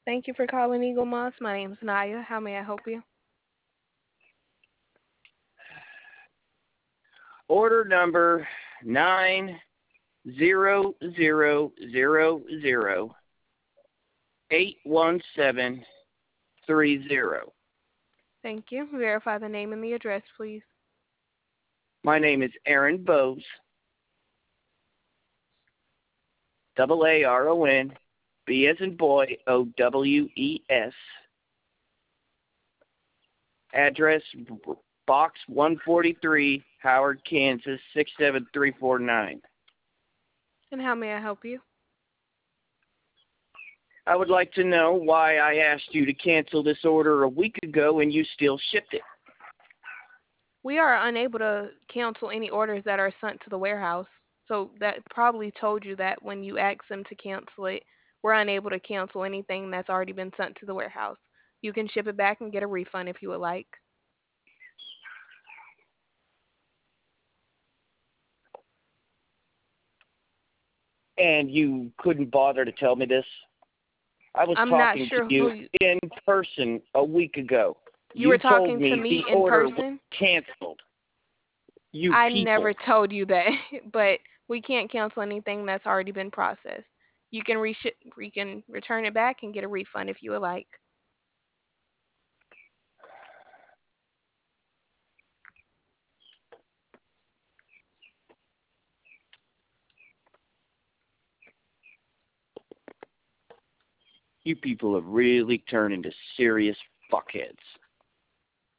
Thank you for calling Eagle Moss. My name is Naya. How may I help you? Order number 900081730. Thank you. Verify the name and the address, please. My name is Aaron Bowes. Aaron, B as in boy, OWES. Address Box 143, Howard, Kansas 67349. And how may I help you? I would like to know why I asked you to cancel this order a week ago and you still shipped it. We are unable to cancel any orders that are sent to the warehouse. So that probably told you that when you asked them to cancel it, we're unable to cancel anything that's already been sent to the warehouse. You can ship it back and get a refund if you would like. And you couldn't bother to tell me this? I was I'm not talking to sure you who you, in person a week ago. you were Told talking to me me the in order was person. canceled. You I people. never told you that, but we can't cancel anything that's already been processed. You can return it back and get a refund if you would like. You people have really turned into serious fuckheads.